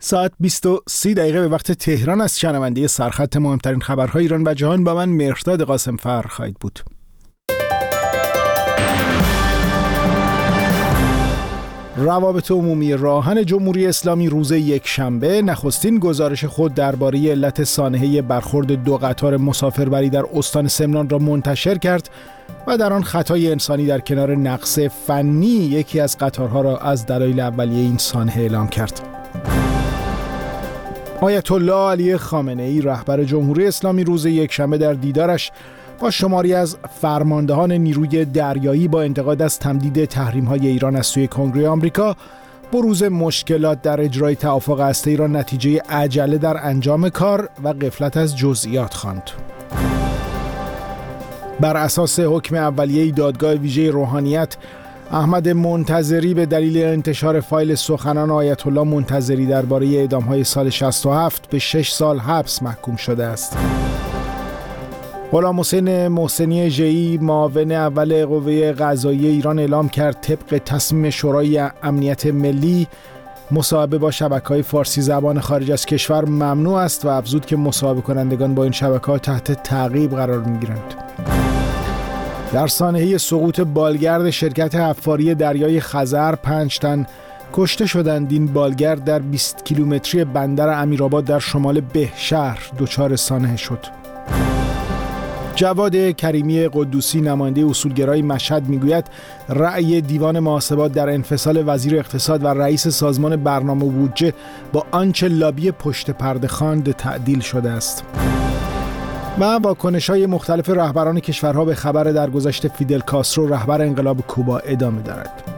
ساعت 20:30 به وقت تهران از شنونده سرخط مهمترین خبرهای ایران و جهان با من مهرداد قاسمفر خواهید بود. روابط عمومی راهن جمهوری اسلامی روز یکشنبه نخستین گزارش خود درباره علت سانحه برخورد دو قطار مسافربری در استان سمنان را منتشر کرد و در آن خطای انسانی در کنار نقص فنی یکی از قطارها را از دلایل اولیه این سانحه اعلام کرد. آیت الله علی خامنه‌ای رهبر جمهوری اسلامی روز یکشنبه در دیدارش با شماری از فرماندهان نیروی دریایی با انتقاد از تمدید تحریم‌های ایران از سوی کنگره آمریکا بروز مشکلات در اجرای توافق هسته‌ای را نتیجه عجله در انجام کار و غفلت از جزئیات خواند. بر اساس حکم اولیه دادگاه ویژه روحانیت، احمد منتظری به دلیل انتشار فایل سخنان آیت الله منتظری درباره اعدام‌های سال 67 به 6 سال حبس محکوم شده است. غلام حسین محسنی ژئی معاون اول قوه قضاییه ایران اعلام کرد طبق تصمیم شورای امنیت ملی مصاحبه با شبکه‌های فارسی زبان خارج از کشور ممنوع است و افزود که مصاحبه کنندگان با این شبکه‌ها تحت تعقیب قرار می‌گیرند. در سانحه سقوط بالگرد شرکت حفاری دریای خزر 5 تن کشته شدند. این بالگرد در 20 کیلومتری بندر امیرآباد در شمال بهشهر دچار سانحه شد. جواد کریمی قدوسی نماینده اصولگرای مشهد میگوید رأی دیوان محاسبات در انفصال وزیر اقتصاد و رئیس سازمان برنامه و بودجه با آنچه لابی پشت پرده خواند تعدیل شده است. و واکنش‌های مختلف رهبران کشورها به خبر درگذشت فیدل کاسترو رهبر انقلاب کوبا ادامه دارد.